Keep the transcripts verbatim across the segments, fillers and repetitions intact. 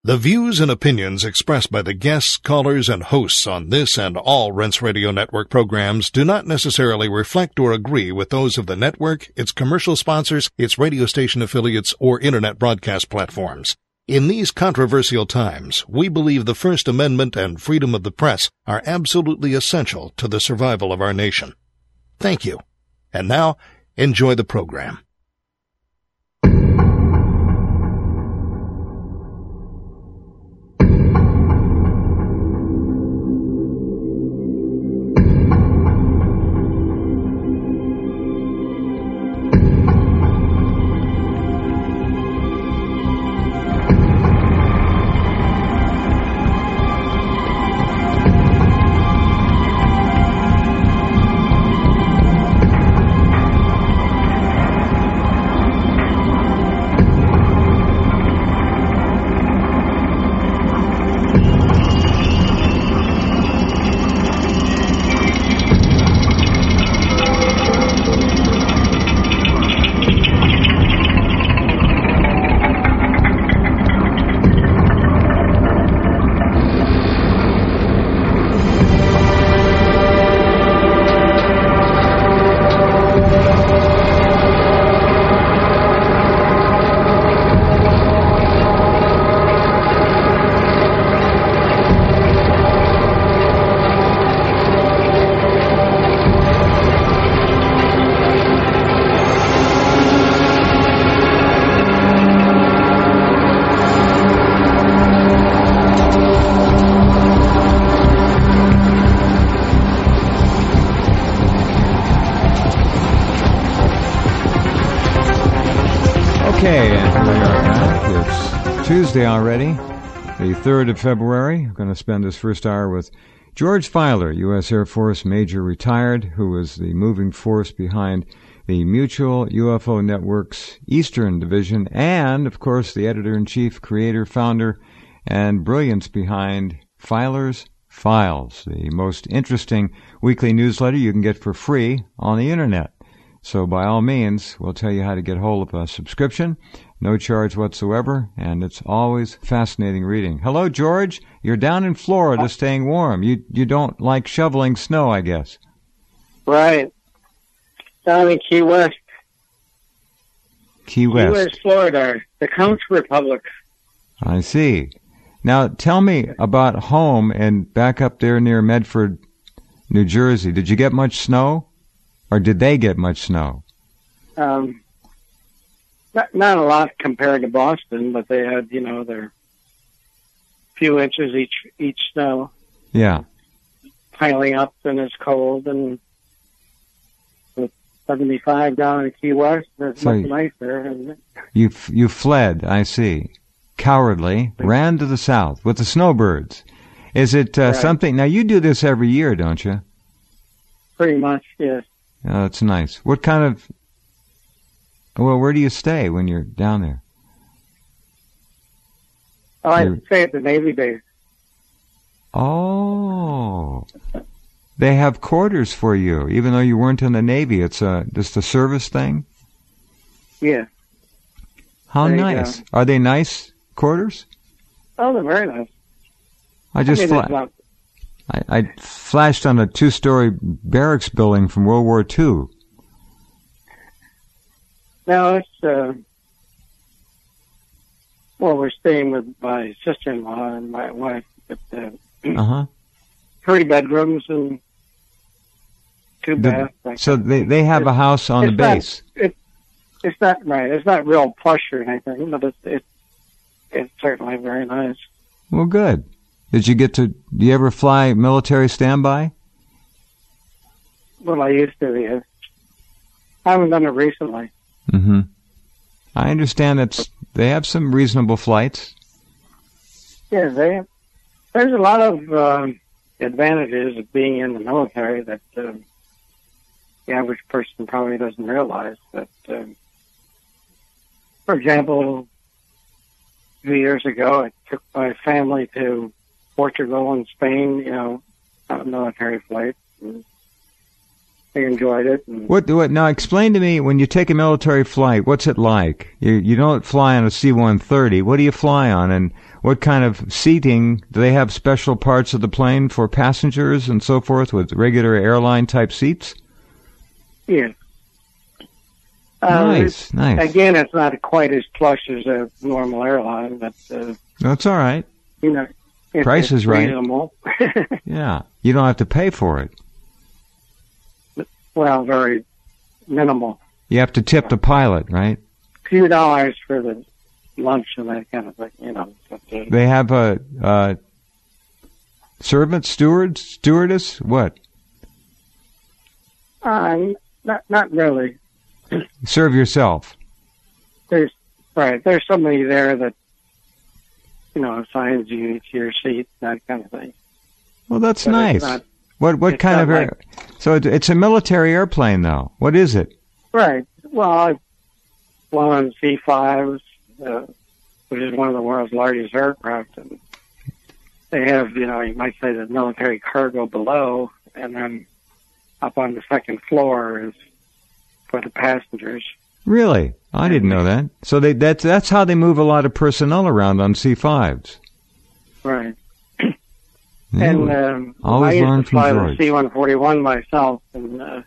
The views and opinions expressed by the guests, callers, and hosts on this and all Rense Radio Network programs do not necessarily reflect or agree with those of the network, its commercial sponsors, its radio station affiliates, or internet broadcast platforms. In these controversial times, we believe the First Amendment and freedom of the press are absolutely essential to the survival of our nation. Thank you. And now, enjoy the program. Tuesday already, the third of February. I'm going to spend this first hour with George Filer, U S Air Force Major retired, who was the moving force behind the Mutual U F O Network's Eastern Division, and, of course, the editor-in-chief, creator, founder, and brilliance behind Filer's Files, the most interesting weekly newsletter you can get for free on the Internet. So by all means, we'll tell you how to get hold of a subscription. No charge whatsoever, and it's always fascinating reading. Hello, George. You're down in Florida staying warm. You you don't like shoveling snow, I guess. Right. Down in Key West. Key West. Key West, Florida, the Country Republic. I see. Now, tell me about home and back up there near Medford, New Jersey. Did you get much snow? Or did they get much snow? Um... Not, not a lot compared to Boston, but they had, you know, their few inches each each snow. Yeah. Piling up, and it's cold, and with seventy-five down in Key West, there's so much nicer, isn't it? You, you fled, I see. Cowardly, ran to the south with the snowbirds. Is it uh, right. something, now you do this every year, don't you? Pretty much, yes. Oh, that's nice. What kind of... Well, where do you stay when you're down there? Oh, I you're... stay at the Navy base. Oh. They have quarters for you, even though you weren't in the Navy. It's a, just a service thing? Yeah. How there nice. Are they nice quarters? Oh, they're very nice. I just I, mean, fla- not... I, I flashed on a two-story barracks building from World War Two. No, it's, uh, well, we're staying with my sister-in-law and my wife. At, uh, uh-huh. Three bedrooms and two the, baths. So they, they have it's, a house on the base. Not, it, it's not, right, it's not real plush or anything, but it's, it's, it's certainly very nice. Well, good. Did you get to, do you ever fly military standby? Well, I used to, yes. I haven't done it recently. Mm-hmm. I understand that they have some reasonable flights. Yeah, they have, there's a lot of uh, advantages of being in the military that uh, the average person probably doesn't realize. That, uh, for example, a few years ago, I took my family to Portugal and Spain, you know, on a military flight. And they enjoyed it. And what, what? Now, explain to me, when you take a military flight, what's it like? You you don't fly on a C one thirty. What do you fly on, and what kind of seating? Do they have special parts of the plane for passengers and so forth with regular airline-type seats? Yeah. Nice, uh, nice. Again, it's not quite as plush as a normal airline, but... Uh, That's all right. You know, it's, price is right. Reasonable. Yeah, you don't have to pay for it. Well, very minimal. You have to tip the pilot, right? A few dollars for the lunch and that kind of thing, you know. But, uh, they have a uh, servant, steward, stewardess, what? Uh, not, not really. Serve yourself. There's right. There's somebody there that, you know, assigns you to your seat, that kind of thing. Well, that's but nice. Not, what what kind of air? Like, so it, it's a military airplane, though. What is it? Right. Well, I've flown on C fives, uh, which is one of the world's largest aircraft, and they have, you know, you might say the military cargo below, and then up on the second floor is for the passengers. Really? I didn't know that. So they that's that's how they move a lot of personnel around on C fives. Right. Yeah, and um, always I learn used to from fly George. the C one forty-one myself, and, uh,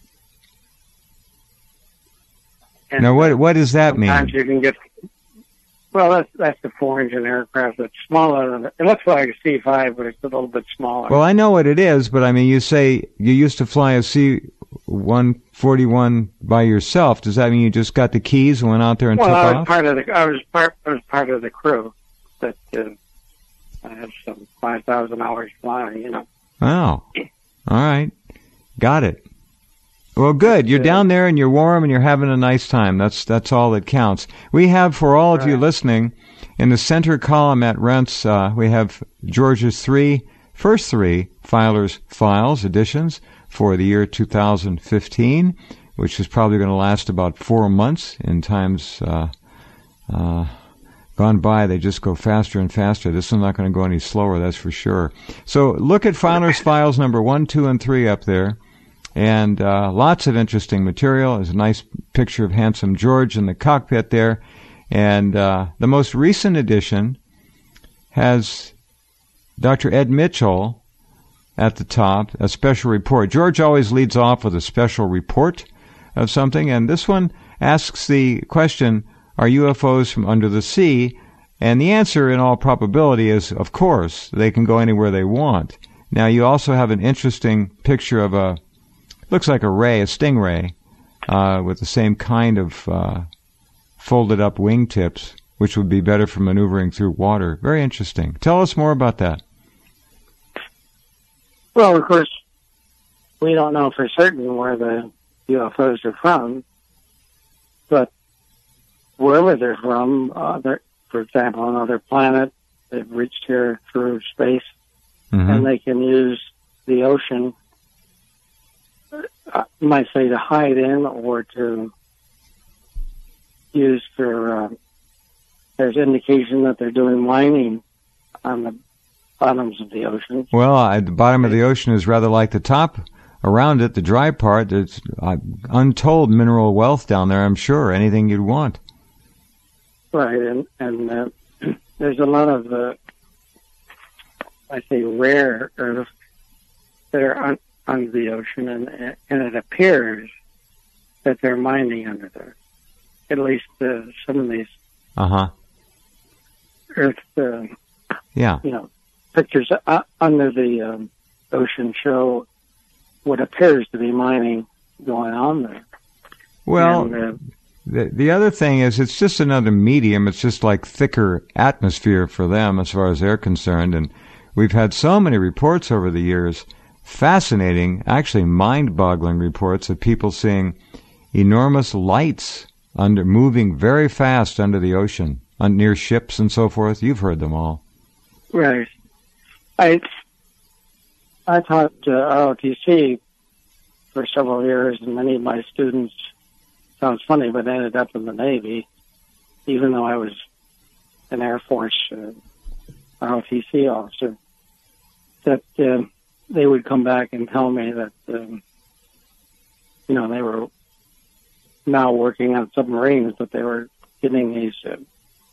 and now what what does that mean? Sometimes you can get. Well, that's that's the four-engine aircraft. That's smaller than it looks like a C five, but it's a little bit smaller. Well, I know what it is, but I mean, you say you used to fly a C one forty-one by yourself. Does that mean you just got the keys and went out there and well, took I was off? part of the. I was part. I was part of the crew. That uh, I had some five thousand hours flying. You know. Wow. All right. Got it. Well, good. You're down there and you're warm and you're having a nice time. That's that's all that counts. We have, for all of right. you listening, in the center column at Rents, uh, we have George's three, first three Filer's Files editions for the year two thousand fifteen, which is probably going to last about four months in times uh, uh, gone by. They just go faster and faster. This one's not going to go any slower, that's for sure. So look at Filer's Files number one, two, and three up there. And uh, lots of interesting material. There's a nice picture of handsome George in the cockpit there. And uh, the most recent edition has Doctor Ed Mitchell at the top, a special report. George always leads off with a special report of something, and this one asks the question, are U F Os from under the sea? And the answer, in all probability, is, of course, they can go anywhere they want. Now, you also have an interesting picture of a looks like a ray, a stingray, uh, with the same kind of uh, folded-up wingtips, which would be better for maneuvering through water. Very interesting. Tell us more about that. Well, of course, we don't know for certain where the U F Os are from, but wherever they're from, uh, they're, for example, another planet, they've reached here through space, mm-hmm. and they can use the ocean, uh, you might say, to hide in or to use for, uh, there's indication that they're doing mining on the bottoms of the ocean. Well, uh, the bottom of the ocean is rather like the top. Around it, the dry part, there's uh, untold mineral wealth down there, I'm sure. Anything you'd want. Right, and, and uh, there's a lot of, uh, I say, rare earth that are un- under the ocean, and, and it appears that they're mining under there. At least uh, some of these uh-huh. earth, uh, yeah. you know, pictures uh, under the um, ocean show what appears to be mining going on there. Well, and, uh, the, the other thing is it's just another medium. It's just like thicker atmosphere for them as far as they're concerned. And we've had so many reports over the years, fascinating, actually mind-boggling reports of people seeing enormous lights under moving very fast under the ocean, on, near ships and so forth. You've heard them all. Right. I I taught uh, R O T C for several years, and many of my students, sounds funny, but ended up in the Navy, even though I was an Air Force uh, R O T C officer, that uh, they would come back and tell me that, um, you know, they were now working on submarines, but they were getting these uh,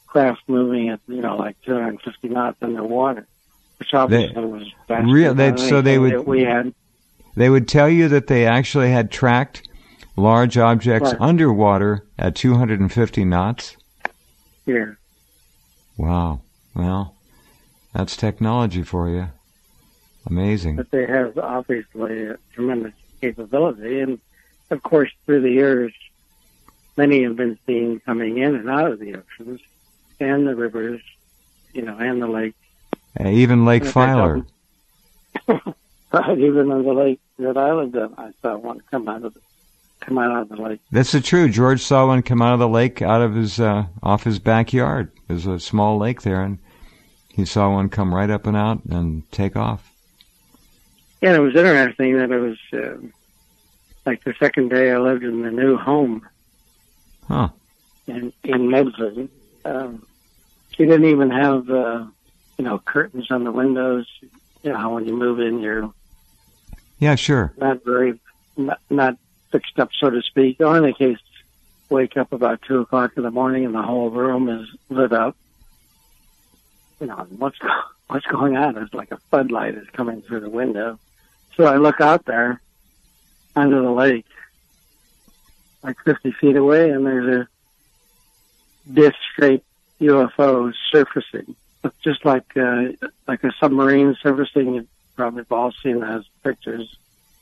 craft moving at, you know, like two hundred fifty knots underwater, which obviously they, was faster real, than so they would, that we had. They would tell you that they actually had tracked large objects right. underwater at two hundred fifty knots? Here. Wow. Well, that's technology for you. Amazing. But they have obviously a tremendous capability, and of course, through the years, many have been seen coming in and out of the oceans and the rivers, you know, and the lakes. Uh, even Lake Filer. Right, even on the lake that I lived in, I saw one come out of the, come out of the lake. That's the true. George saw one come out of the lake, out of his uh, off his backyard. There's a small lake there, and he saw one come right up and out and take off. Yeah, it was interesting that it was uh, like the second day I lived in the new home. Huh. In, in Medford. Um, she didn't even have, uh, you know, curtains on the windows. You know, how when you move in, you're yeah, sure. not very, not, not fixed up, so to speak. Or in the case, wake up about two o'clock in the morning and the whole room is lit up. You know, what's what's going on? It's like a floodlight is coming through the window. So I look out there under the lake, like fifty feet away, and there's a disc-shaped U F O surfacing. It's just like uh, like a submarine surfacing. You've probably all seen those pictures.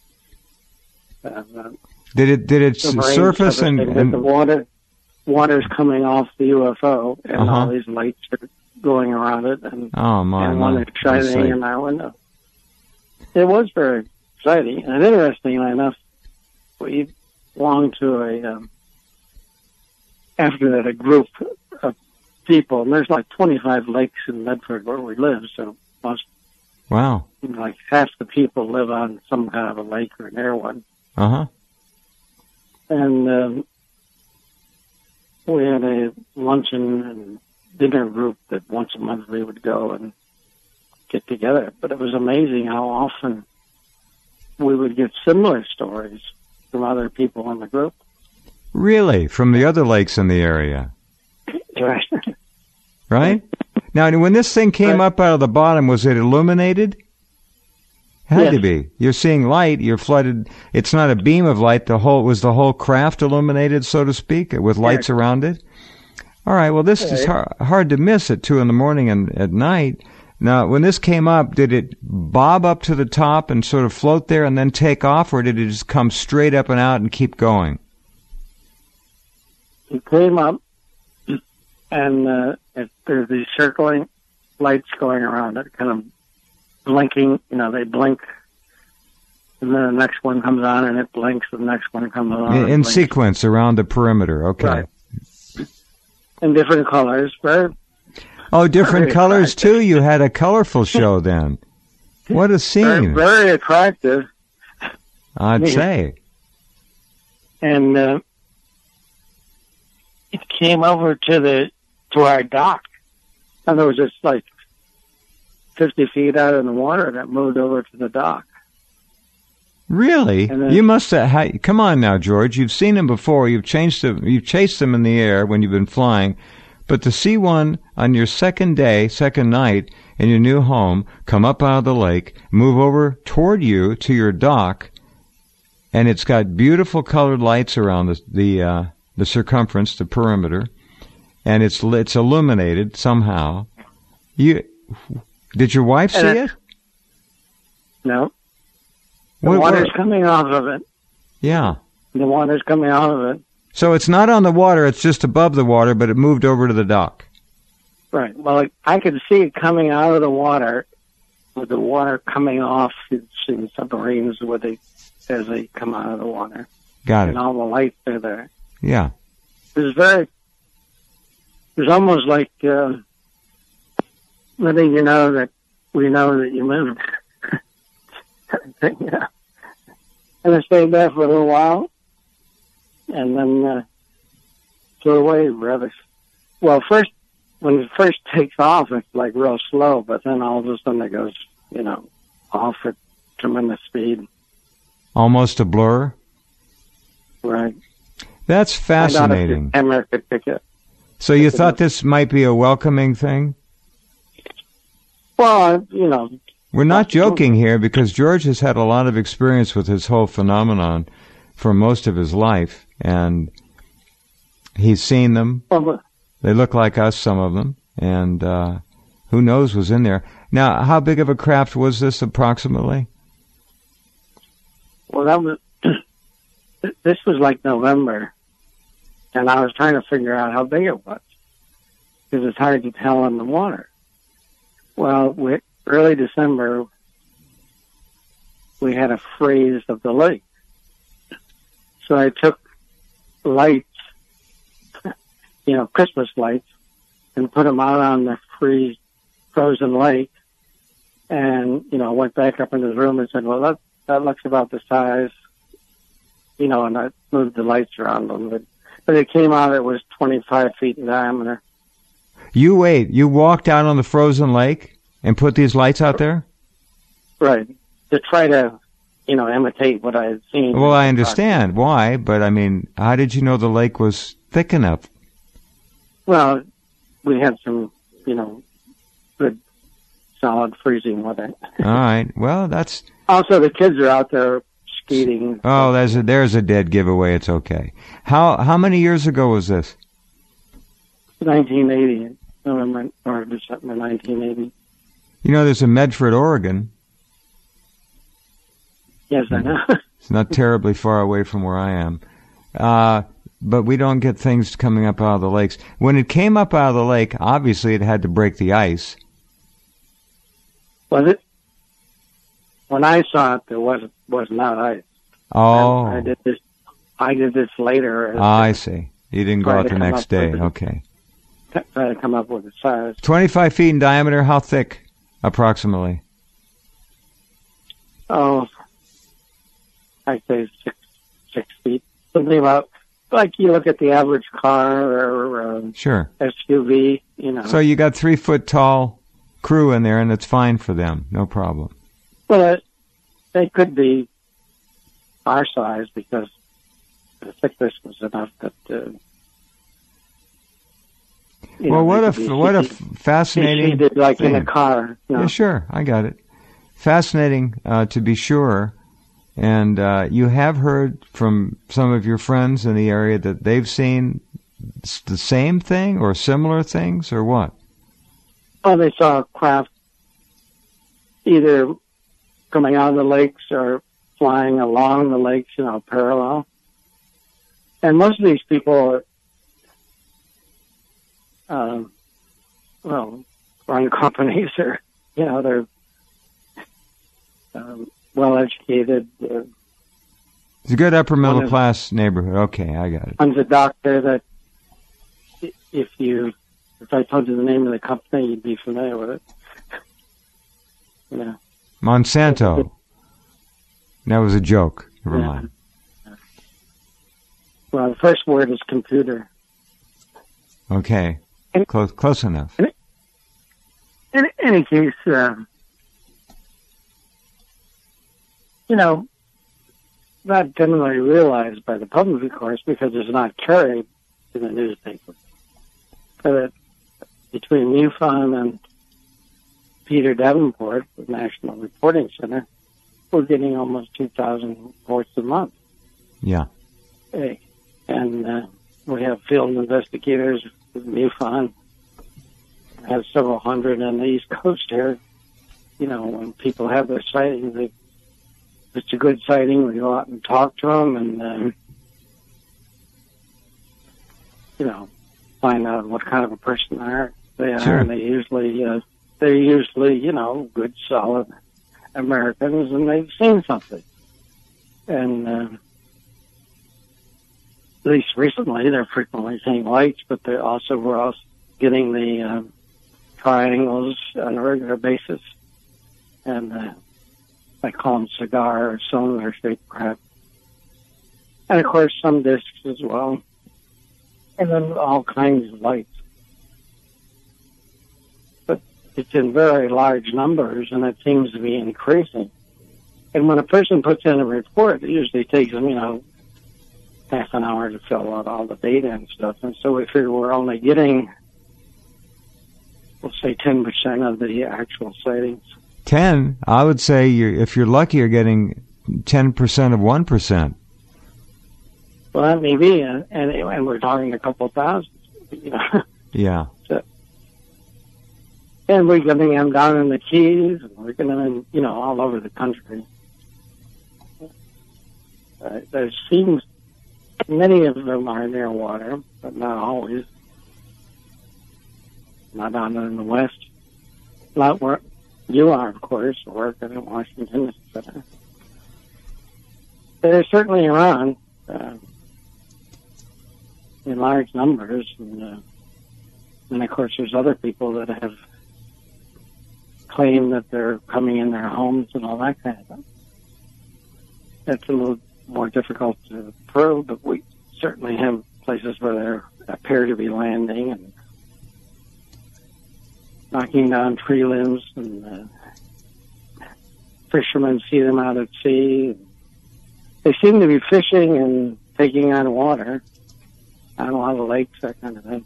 Uh, did it did it surface and, and the water water's coming off the U F O, and uh-huh. all these lights are going around it, and, oh, my, and my. one is shining in our window. It was very exciting, and interestingly enough, we belonged to a um, after that a group of people, and there's like twenty-five lakes in Medford where we live, so most wow, you know, like half the people live on some kind of a lake or near one. Uh huh. And um, we had a luncheon and dinner group that once a month we would go and get together. But it was amazing how often we would get similar stories from other people in the group. Really? From the other lakes in the area? Right. Right? Now, when this thing came right. up out of the bottom, was it illuminated? Had yes. to be. You're seeing light. You're flooded. It's not a beam of light. The whole was the whole craft illuminated, so to speak, with lights yeah. around it. All right. Well, this yeah. is hard, hard to miss at two in the morning and at night. Now, when this came up, did it bob up to the top and sort of float there and then take off, or did it just come straight up and out and keep going? It came up, and uh, it, there's these circling lights going around it, kind of blinking. You know, they blink, and then the next one comes on, and it blinks, and the next one comes on. In, in sequence around the perimeter, okay. Right. In different colors, very Oh, different very colors, attractive. too? You had a colorful show then. What a scene. Very, very attractive. I'd Yeah. say. And uh, it came over to the to our dock. And there was just like fifty feet out in the water that moved over to the dock. Really? then- You must have. Ha- come on now, George. You've seen them before. You've changed them. You've chased them in the air when you've been flying. But to see one on your second day, second night in your new home, come up out of the lake, move over toward you to your dock, and it's got beautiful colored lights around the the, uh, the circumference, the perimeter, and it's it's illuminated somehow. You did your wife see And it? No. The What- water's what- coming off of it. Yeah. The water's coming out of it. So it's not on the water, it's just above the water, but it moved over to the dock. Right. Well, I could see it coming out of the water, with the water coming off. You've seen submarines where they, as they come out of the water, Got it. and all the lights are there. Yeah. It was very. It was almost like uh, letting you know that we know that you moved. Yeah. And I stayed there for a little while, and then uh, flew away rather. Well, first when it first takes off, it's like real slow, but then all of a sudden it goes, you know, off at tremendous speed. Almost a blur. Right. That's I doubt if fascinating. the camera could pick it. So you thought this might be a welcoming thing? Well, you know. We're not joking here because George has had a lot of experience with this whole phenomenon for most of his life, and he's seen them. Well, they look like us, some of them, and uh, who knows was in there. Now, how big of a craft was this approximately? Well, that was, this was like November, and I was trying to figure out how big it was, because it's hard to tell in the water. Well, we, early December, we had a freeze of the lake. So I took lights, you know, Christmas lights, and put them out on the freeze, frozen lake, and, you know, went back up into the room and said, well, that, that looks about the size, you know, and I moved the lights around a little bit. But it came out, it was twenty-five feet in diameter. You wait, you walked out on the frozen lake and put these lights out there? Right. To try to, you know, imitate what I had seen. Well, I understand why, but I mean, how did you know the lake was thick enough? Well, we had some, you know, good, solid freezing weather. All right. Well, that's... Also, the kids are out there skating. Oh, there's a, there's a dead giveaway. It's okay. How how many years ago was this? nineteen eighty. November or December nineteen eighty. You know, there's a Medford, Oregon. Yes, I know. It's not terribly far away from where I am. Uh, but we don't get things coming up out of the lakes. When it came up out of the lake, obviously it had to break the ice. Was it? When I saw it, there was was not ice. Oh. I, I did this. I did this later. Oh, I see. You didn't go out the next day. With, okay. Try to come up with a size. Twenty-five feet in diameter. How thick, approximately? Oh, I'd say six six feet. Something about like you look at the average car or um, sure S U V. You know. So you got three foot tall crew in there, and it's fine for them. No problem. Well, it, they could be our size because the thickness was enough that. Uh, well, know, what a seated, what a fascinating seated like thing. in a car. You know? Yeah, sure, I got it. Fascinating uh, to be sure. And uh, you have heard from some of your friends in the area that they've seen the same thing or similar things, or what? Oh, they saw a craft either coming out of the lakes or flying along the lakes, you know, parallel. And most of these people, uh, well, run companies or, you know, they're um, well-educated. Uh, it's a good upper-middle-class neighborhood. Okay, I got it. One's a doctor that if you, if I told you the name of the company, you'd be familiar with it. Yeah. Monsanto. That was a joke. Never yeah. mind. Well, the first word is computer. Okay. Close, close enough. In, in any case, uh, you know, not generally realized by the public, of course, because it's not carried in the newspaper. But between MUFON and Peter Davenport, the National Reporting Center, we're getting almost two thousand reports a month. Yeah. Hey. And uh, we have field investigators with MUFON. We have several hundred on the East Coast here. You know, when people have their sightings, they, if it's a good sighting, we go out and talk to them and, um, you know, find out what kind of a person they are. They are, sure. And they usually, uh, they're usually, you know, good, solid Americans, and they've seen something. And uh, at least recently, they're frequently seeing lights, but they also were also getting the uh, triangles on a regular basis. And uh, I call them cigar or cylinder-shaped craft. And, of course, some discs as well. And then all kinds of lights. But it's in very large numbers, and it seems to be increasing. And when a person puts in a report, it usually takes them, you know, half an hour to fill out all the data and stuff. And so we figure we're only getting, we'll say ten percent of the actual sightings. ten? I would say you're, if you're lucky, you're getting ten percent of one percent. Well, that may be, and, and, and we're talking a couple thousand. You know? Yeah. So, and we're getting them down in the Keys, and we're getting them, you know, all over the country. Uh, there seems many of them are near water, but not always. Not down in the west. Not where you are, of course, working in Washington. But uh, they're certainly around uh, in large numbers. And, uh, and, of course, there's other people that have claimed that they're coming in their homes and all that kind of stuff. That's a little more difficult to prove, but we certainly have places where they appear to be landing and knocking down tree limbs, and uh, fishermen see them out at sea. They seem to be fishing and taking on water on a lot of lakes, that kind of thing.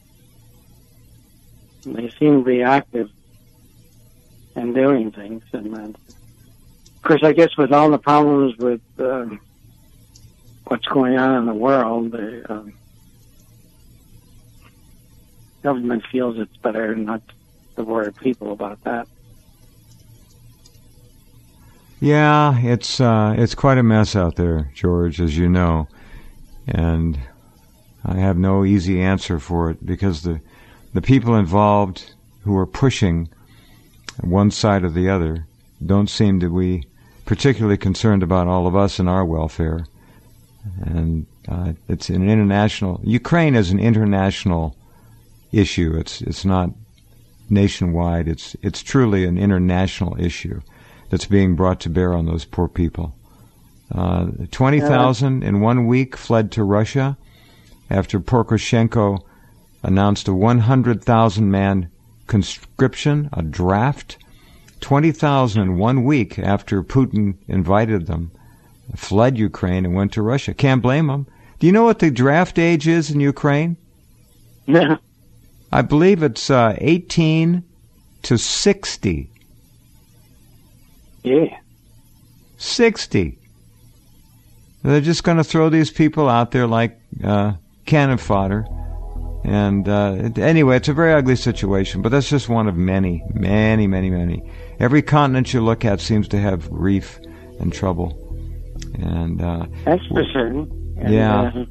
And they seem to be active and doing things. And uh, of course, I guess with all the problems with uh, what's going on in the world, the uh, government feels it's better not to worry people about that. Yeah, it's uh, it's quite a mess out there, George, as you know, and I have no easy answer for it because the the people involved who are pushing one side or the other don't seem to be particularly concerned about all of us and our welfare. And uh, it's an international. Ukraine is an international issue. It's it's not nationwide. It's it's truly an international issue that's being brought to bear on those poor people. Uh, twenty thousand in one week fled to Russia after Poroshenko announced a one hundred thousand man conscription, a draft. twenty thousand in one week after Putin invited them, fled Ukraine and went to Russia. Can't blame them. Do you know what the draft age is in Ukraine? Yeah. I believe it's uh, eighteen to sixty. Yeah. sixty. They're just going to throw these people out there like uh, cannon fodder. And uh, it, anyway, it's a very ugly situation, but that's just one of many, many, many, many. Every continent you look at seems to have grief and trouble. And uh, that's for certain. And, yeah. Uh,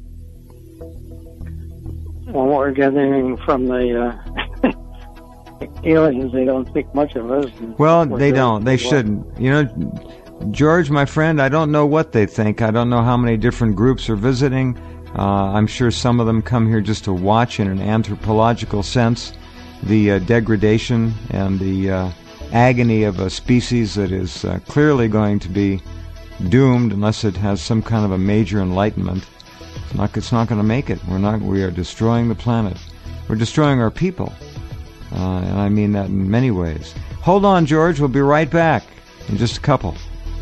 well, what we're gathering from the uh, aliens, they don't think much of us. Well, they don't. They shouldn't. You know, George, my friend, I don't know what they think. I don't know how many different groups are visiting. Uh, I'm sure some of them come here just to watch, in an anthropological sense, the uh, degradation and the uh, agony of a species that is uh, clearly going to be doomed unless it has some kind of a major enlightenment. It's not, it's not going to make it. We're not. We are destroying the planet. We're destroying our people. Uh, and I mean that in many ways. Hold on, George. We'll be right back in just a couple.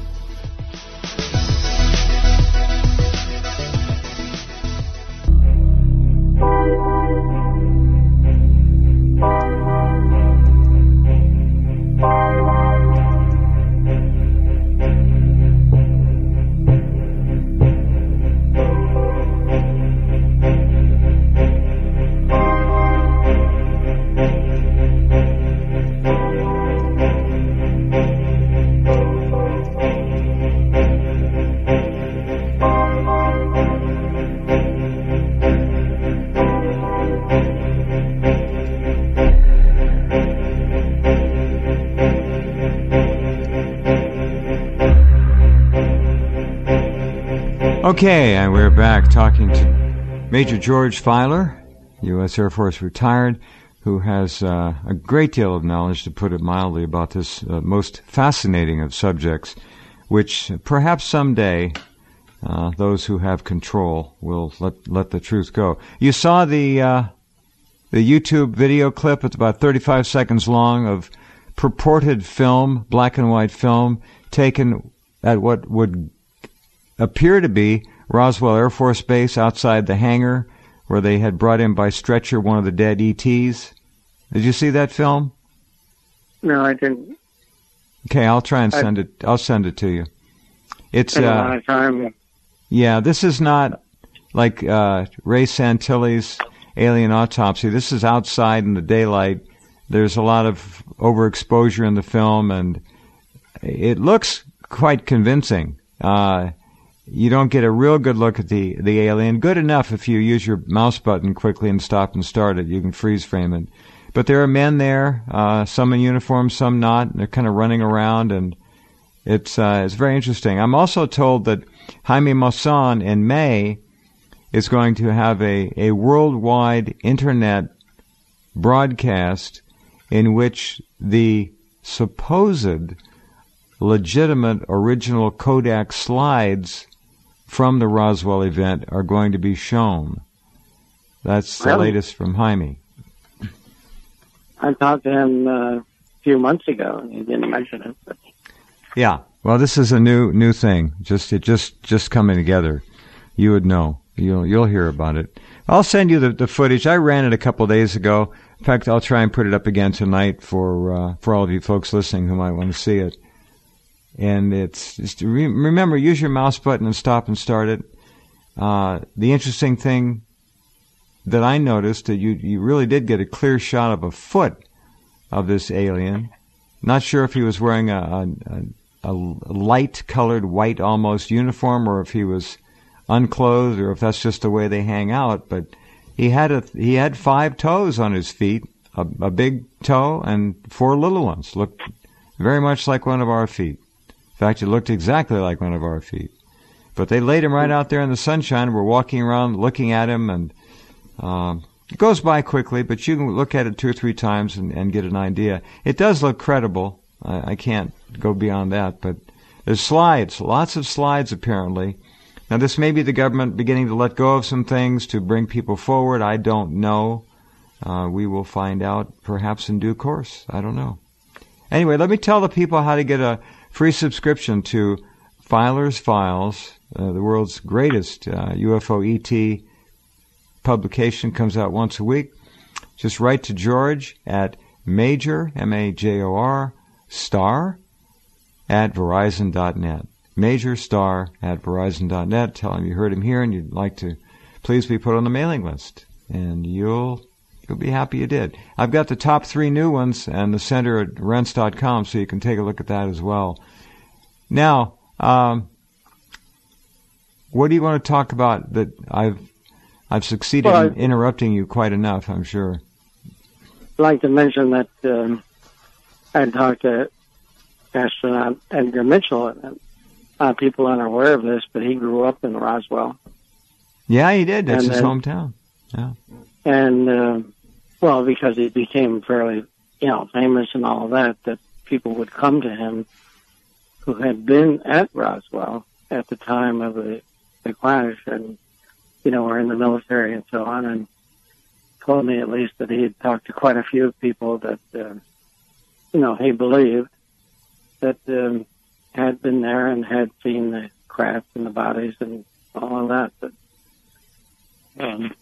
Okay, and we're back talking to Major George Filer, U S Air Force retired, who has uh, a great deal of knowledge, to put it mildly, about this uh, most fascinating of subjects, which perhaps someday uh, those who have control will let let the truth go. You saw the uh, the YouTube video clip. It's about thirty-five seconds long of purported film, black and white film, taken at what would appear to be Roswell Air Force Base outside the hangar where they had brought in by stretcher one of the dead E Ts. Did you see that film? No, I didn't. Okay, I'll try and send I, it. I'll send it to you. It's uh, a uh, lot of time. Yeah, this is not like uh, Ray Santilli's Alien Autopsy. This is outside in the daylight. There's a lot of overexposure in the film, and it looks quite convincing. Uh, you don't get a real good look at the, the alien. Good enough if you use your mouse button quickly and stop and start it. You can freeze frame it. But there are men there, uh, some in uniform, some not. They're kind of running around, and it's uh, it's very interesting. I'm also told that Jaime Maussan in May is going to have a, a worldwide internet broadcast in which the supposed legitimate original Kodak slides from the Roswell event are going to be shown. That's the Really? latest from Jaime. I talked to him uh, a few months ago, and he didn't mention it. But... Yeah. Well, this is a new new thing. Just it just just coming together. You would know. You'll you'll hear about it. I'll send you the, the footage. I ran it a couple of days ago. In fact, I'll try and put it up again tonight for uh, for all of you folks listening who might want to see it. And it's just re- remember, use your mouse button and stop and start it. Uh, the interesting thing that I noticed that you you really did get a clear shot of a foot of this alien. Not sure if he was wearing a, a, a light-colored white almost uniform, or if he was unclothed, or if that's just the way they hang out. But he had a he had five toes on his feet, a, a big toe and four little ones. Looked very much like one of our feet. In fact, it looked exactly like one of our feet. But they laid him right out there in the sunshine. We're walking around looking at him, and uh, it goes by quickly, but you can look at it two or three times and, and get an idea. It does look credible. I, I can't go beyond that, but there's slides, lots of slides apparently. Now, this may be the government beginning to let go of some things to bring people forward. I don't know. Uh, we will find out perhaps in due course. I don't know. Anyway, let me tell the people how to get a free subscription to Filer's Files, uh, the world's greatest uh, U F O E T publication. Comes out once a week. Just write to George at Major, M A J O R, star, at Verizon dot net. Major Star at Verizon dot net. Tell him you heard him here and you'd like to please be put on the mailing list. And you'll you'll be happy you did. I've got the top three new ones and the center at rense dot com, so you can take a look at that as well. Now, um, what do you want to talk about that I've I've succeeded well, in interrupting you quite enough, I'm sure. I'd like to mention that um, I talked to astronaut Edgar Mitchell, and uh, people aren't aware of this, but he grew up in Roswell. Yeah, he did. That's and, his uh, hometown. Yeah. And, uh, well, because he became fairly, you know, famous and all of that, that people would come to him who had been at Roswell at the time of the, the crash and, you know, were in the military and so on, and told me at least that he had talked to quite a few people that, uh, you know, he believed that um, had been there and had seen the craft and the bodies and all of that. But um,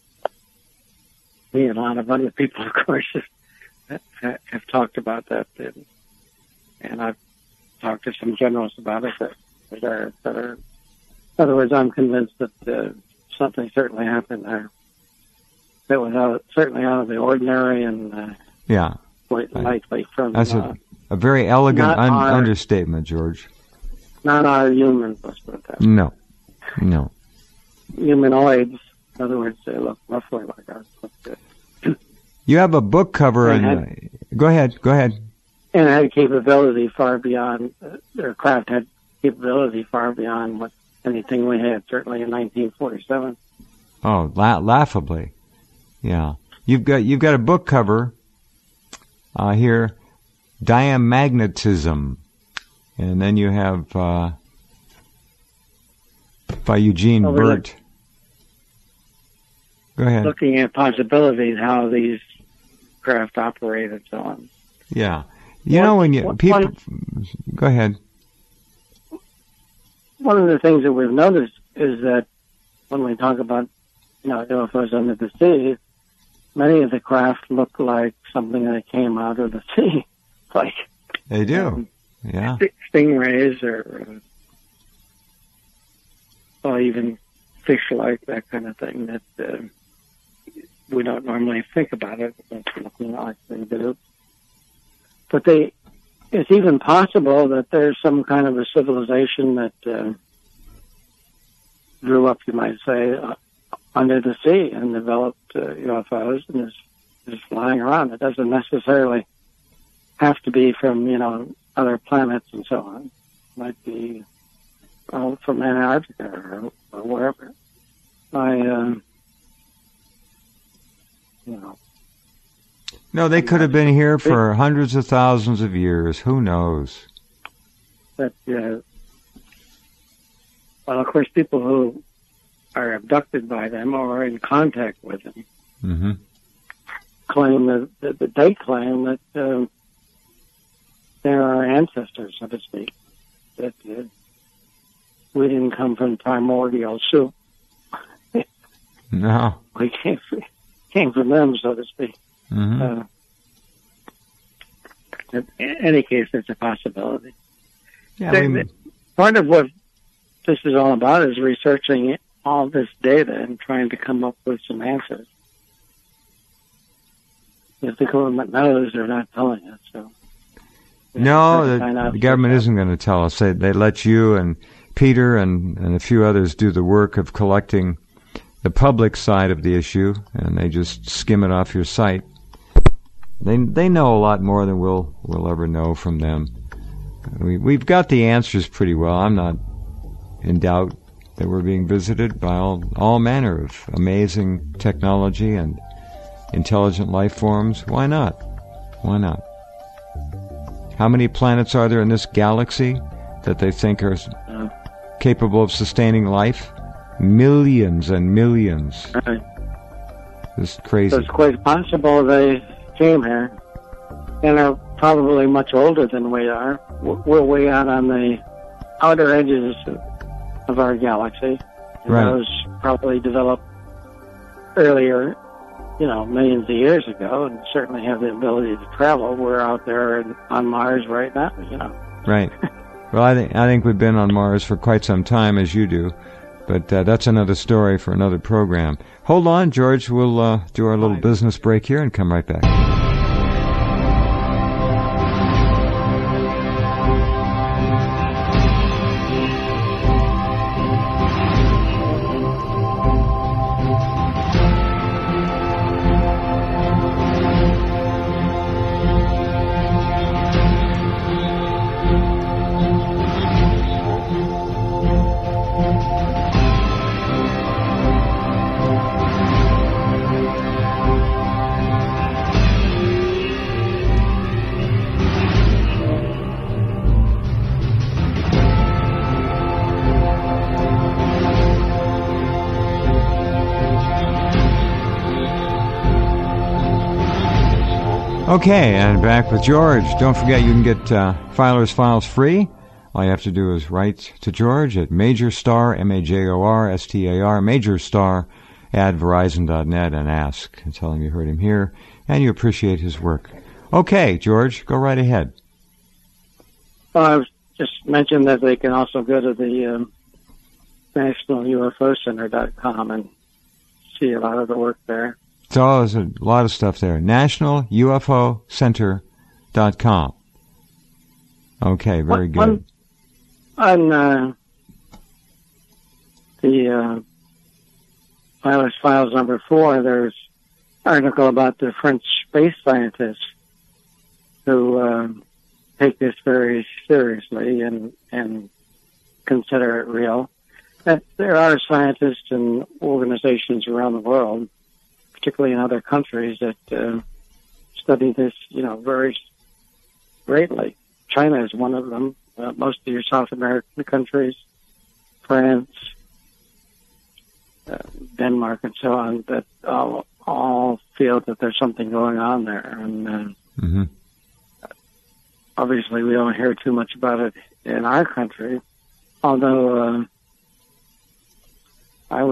me and a lot of other people, of course, have, have talked about that. And, and I've talked to some generals about it that, that are, that are, in other words, I'm convinced that uh, something certainly happened there that was out, certainly out of the ordinary and uh, yeah, quite likely from that's uh, a, a very elegant un- our, understatement, George. Not our humans, let's put it that way. No, no. Humanoids, in other words, they look roughly like us. But, uh, you have a book cover, and, and uh, go ahead, go ahead. And had capability far beyond, uh, their craft had capability far beyond what anything we had, certainly in nineteen forty-seven. Oh, la- laughably. Yeah. You've got you've got a book cover uh, here, Diamagnetism. And then you have uh, by Eugene oh, Burt. Go ahead. Looking at possibilities, how these craft operate and so on. Yeah. You one, know, when you one, people one, go ahead. One of the things that we've noticed is that when we talk about, you know, U F Os under the sea, many of the craft look like something that came out of the sea, like they do, um, yeah, stingrays or, uh, or even fish-like, that kind of thing that uh, we don't normally think about it, but looking like they do. But they, it's even possible that there's some kind of a civilization that uh, grew up, you might say, uh, under the sea and developed uh, U F Os and is, is flying around. It doesn't necessarily have to be from, you know, other planets and so on. It might be uh, from Antarctica or, or wherever. I, uh, you know. No, they could have been here for hundreds of thousands of years. Who knows? But, uh, well, of course, people who are abducted by them or are in contact with them mm-hmm. claim that, that, that they claim that uh, they're our ancestors, so to speak. That uh, we didn't come from primordial soup. No, we came came from them, so to speak. Mm-hmm. Uh, in any case, it's a possibility. Yeah, the, we... the, part of what this is all about is researching it, all this data and trying to come up with some answers. If the government knows, they're not telling us. So no, the, the government isn't going to tell us. They, they let you and Peter and, and a few others do the work of collecting the public side of the issue, and they just skim it off your site. They they know a lot more than we'll we'll ever know from them. We we've got the answers pretty well. I'm not in doubt that we're being visited by all all manner of amazing technology and intelligent life forms. Why not? Why not? How many planets are there in this galaxy that they think are uh, capable of sustaining life? Millions and millions. Right. It's crazy. So it's quite possible they came here and are probably much older than we are. We're way out on the outer edges of our galaxy. And right. Those probably developed earlier, you know, millions of years ago, and certainly have the ability to travel. We're out there in, on Mars right now, you know. Right. Well, I think I think we've been on Mars for quite some time, as you do. But uh, that's another story for another program. Hold on, George. We'll uh, do our little business break here and come right back. Okay, and back with George. Don't forget you can get uh, Filer's Files free. All you have to do is write to George at Major Star, M A J O R S T A R, Major Star at Verizon dot net and ask and tell him you heard him here and you appreciate his work. Okay, George, go right ahead. Well, I was just mentioned that they can also go to the um, National U F O Center dot com and see a lot of the work there. So there's a lot of stuff there. National U F O Center dot com. Okay, very one, good. On uh, the uh, Filer's Files number four, there's an article about the French space scientists who uh, take this very seriously and, and consider it real. That there are scientists and organizations around the world, particularly in other countries, that uh, study this, you know, very greatly. China is one of them. Uh, most of your South American countries, France, uh, Denmark, and so on, that all, all feel that there's something going on there. And uh, mm-hmm. obviously, we don't hear too much about it in our country. Although uh, I was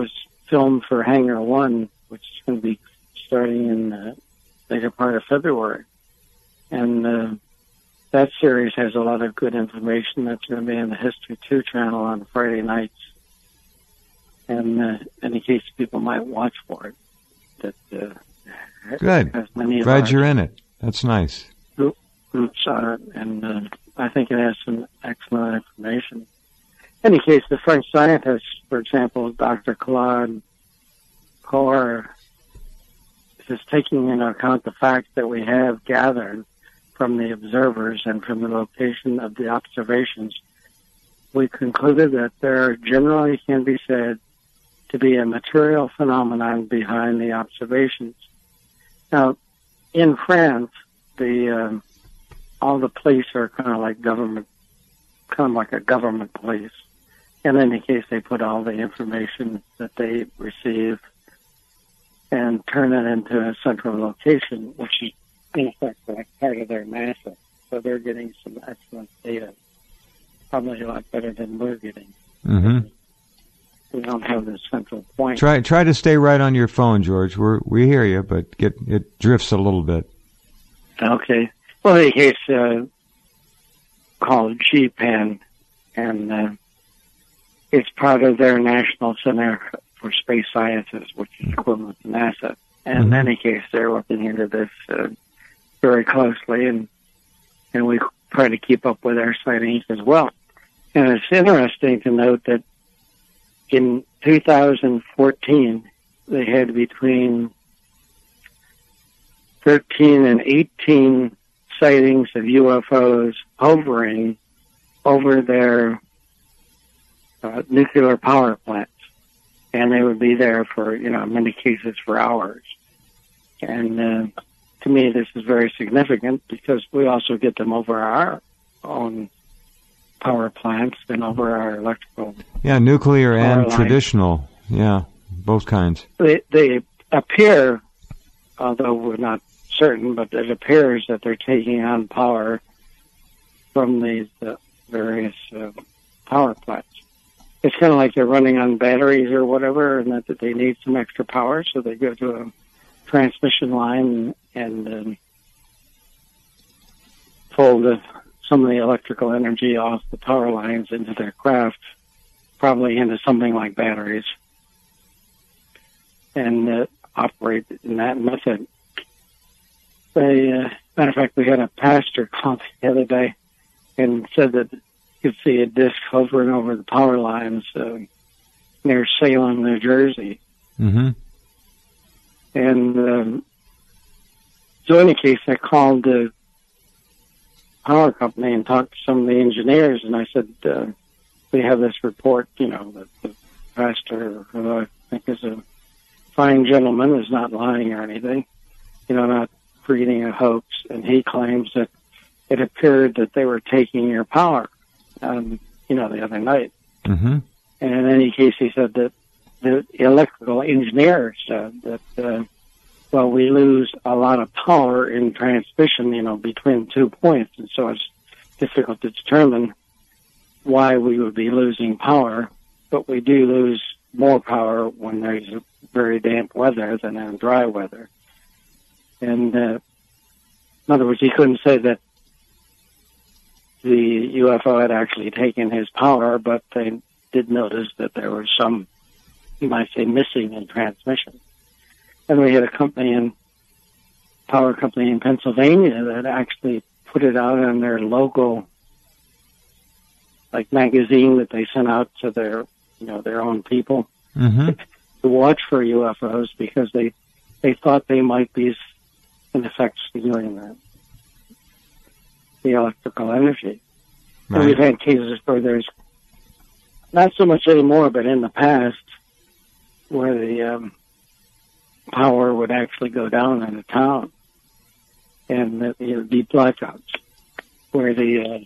film for Hangar One, which is going to be starting in the later part of February. And uh, that series has a lot of good information. That's going to be on the History two channel on Friday nights. And uh, in case people might watch for it. That, uh, good. Has many Glad you're in it. That's nice. Groups on it, and uh, I think it has some excellent information. In any case, the French scientists, for example, Doctor Claude Cour, is taking into account the fact that we have gathered from the observers and from the location of the observations. We concluded that there generally can be said to be a material phenomenon behind the observations. Now, in France, the um, all the police are kind of like government, kind of like a government police. In any case, they put all the information that they receive and turn it into a central location, which is in effect like part of their NASA. So they're getting some excellent data, probably a lot better than we're getting. Mm-hmm. We don't have this central point. Try try to stay right on your phone, George. We we hear you, but get it drifts a little bit. Okay. Well, in any case, uh, called G PAN, and uh, it's part of their National Center for Space Sciences, which is equivalent to NASA. And Mm-hmm. in any case, they're looking into this uh, very closely, and and we try to keep up with their sightings as well. And it's interesting to note that in two thousand fourteen, they had between thirteen and eighteen sightings of U F Os hovering over their uh, nuclear power plants. And they would be there for, you know, in many cases for hours. And uh, to me, this is very significant because we also get them over our own power plants and over our electrical. Yeah, nuclear and lines. traditional. Yeah, both kinds. They, they appear, although we're not certain, but it appears that they're taking on power from these uh, various uh, power plants. It's kind of like they're running on batteries or whatever, and that, that they need some extra power, so they go to a transmission line and um, pull the, some of the electrical energy off the power lines into their craft, probably into something like batteries, and uh, operate in that method. They, uh, matter of fact, we had a pastor call the other day and said that you could see a disc hovering over the power lines uh, near Salem, New Jersey. Mm-hmm. And um, so in any case, I called the power company and talked to some of the engineers, and I said, uh, we have this report, you know, that the pastor, who I think is a fine gentleman, is not lying or anything, you know, not creating a hoax, and he claims that it appeared that they were taking your power, um, you know, the other night. Mm-hmm. And in any case, he said that the electrical engineer said that, uh, well, we lose a lot of power in transmission, you know, between two points, and so it's difficult to determine why we would be losing power, but we do lose more power when there's very damp weather than in dry weather. And uh, in other words, he couldn't say that the U F O had actually taken his power, but they did notice that there was some, you might say, missing in transmission. And we had a company in, power company in Pennsylvania that actually put it out on their local, like, magazine that they sent out to their, you know, their own people Mm-hmm. to watch for U F Os because they, they thought they might be, in effect, stealing the, the electrical energy. Right. And we've had cases where there's, not so much anymore, but in the past, where the um, power would actually go down in a town, and that there would be blackouts, where the uh,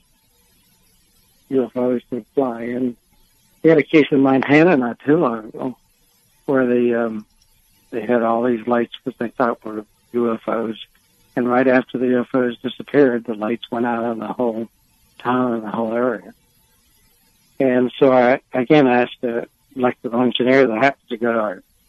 U F Os would fly. And we had a case in Montana not too long ago, where they, um, they had all these lights that they thought were U F Os, and right after the U F Os disappeared, the lights went out on the whole town and the whole area. And so I again asked the electrical engineer that happens to go to our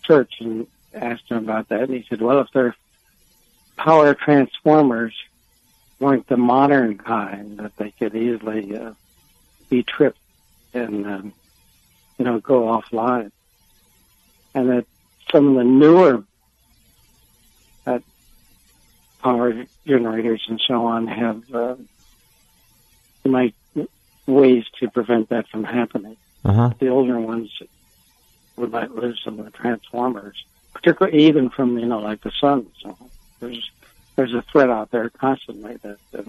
church and asked him about that. And he said, well, if their power transformers weren't the modern kind, that they could easily uh, be tripped and, um, you know, go offline. And that some of the newer uh, power generators and so on have uh, like ways to prevent that from happening. Uh-huh. The older ones would might lose some of the transformers, particularly even from, you know, like the sun. So there's there's a threat out there constantly that uh,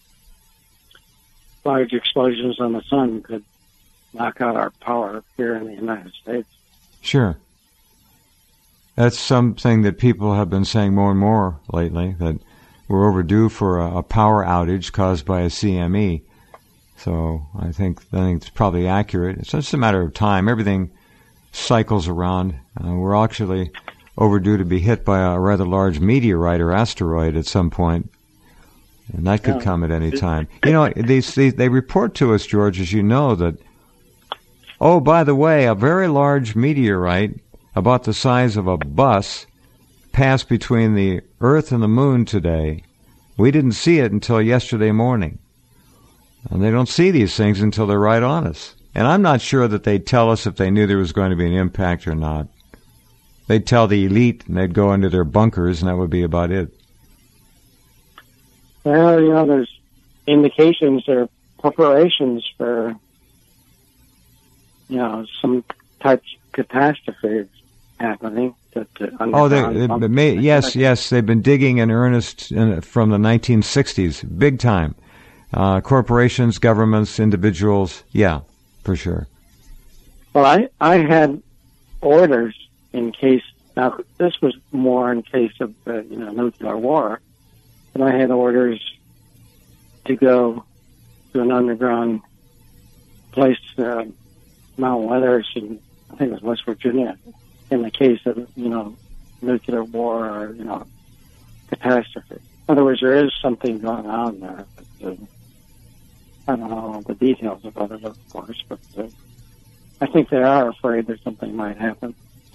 large explosions on the sun could knock out our power here in the United States. Sure. That's something that people have been saying more and more lately, that we're overdue for a, a power outage caused by a C M E. So I think I think it's probably accurate. It's just a matter of time. Everything cycles around. Uh, we're actually overdue to be hit by a rather large meteorite or asteroid at some point, and that could yeah. come at any time. You know, these, these they report to us, George, as you know, that, oh, by the way, a very large meteorite about the size of a bus passed between the Earth and the Moon today. We didn't see it until yesterday morning. And they don't see these things until they're right on us. And I'm not sure that they'd tell us if they knew there was going to be an impact or not. They'd tell the elite, and they'd go into their bunkers, and that would be about it. Well, you know, there's indications or preparations for, you know, some type of catastrophe happening. That, uh, oh, they, they may, yes, yes, they've been digging in earnest in, from the nineteen sixties, big time. Uh, corporations, governments, individuals, yeah, for sure. Well, I, I had orders in case, now this was more in case of, uh, you know, nuclear war, but I had orders to go to an underground place, uh, Mount Weathers, in, I think it was West Virginia, in the case of, you know, nuclear war or, you know, catastrophe. In other words, there is something going on there. But, uh, I don't know all the details about it, of course, but uh, I think they are afraid that something might happen.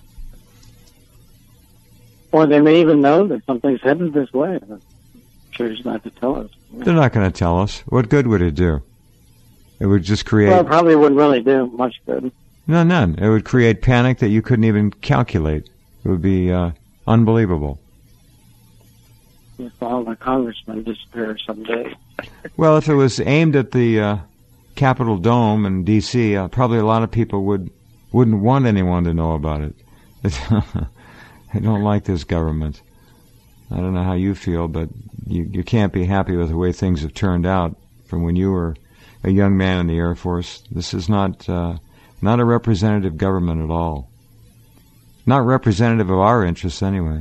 Or they may even know that something's headed this way, but choose not to tell us. They're not going to tell us. What good would it do? It would just create... Well, it probably wouldn't really do much good. No, none. It would create panic that you couldn't even calculate. It would be uh, unbelievable. If all the congressmen disappear someday. Well, if it was aimed at the uh, Capitol Dome in D C, uh, probably a lot of people would, wouldn't want anyone to know about it. They don't like this government. I don't know how you feel, but you, you can't be happy with the way things have turned out from when you were a young man in the Air Force. This is not uh, not a representative government at all. Not representative of our interests, anyway.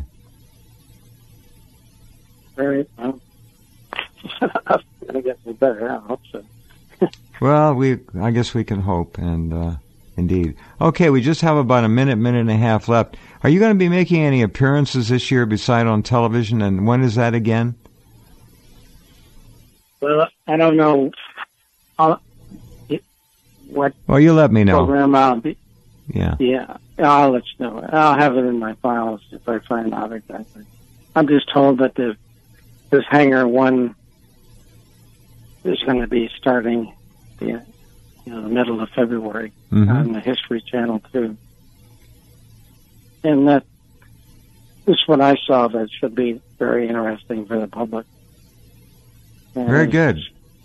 Very well. I guess we better. I hope so. Well, we I guess we can hope, and uh, indeed. Okay, we just have about a minute, minute and a half left. Are you going to be making any appearances this year beside on television, and when is that again? Well, I don't know I'll, what well, you let me know. program I'll be. Yeah. Yeah, I'll let you know. I'll have it in my files if I find out exactly. I'm just told that the this Hangar One is going to be starting the you know the middle of February mm-hmm. on the History Channel too, and that this is what I saw that should be very interesting for the public. And very good.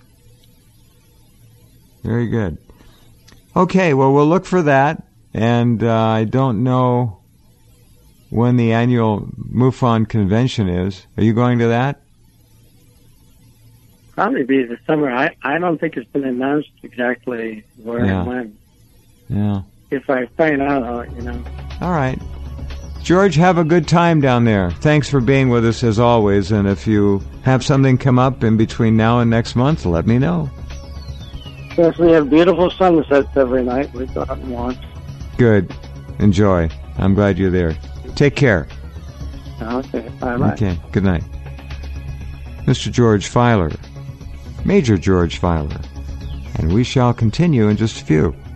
Very good. Okay, well, we'll look for that, and uh, I don't know when the annual MUFON convention is. Are you going to that? Probably be this summer. I, I don't think it's been announced exactly where yeah. and when. Yeah. If I find out, I'll let you know. All right. George, have a good time down there. Thanks for being with us as always, and if you have something come up in between now and next month, let me know. Yes, we have beautiful sunsets every night. We go out and watch. Good. Enjoy. I'm glad you're there. Take care. Okay. Bye-bye. Okay. Good night. Mister George Filer, Major George Filer, and we shall continue in just a few.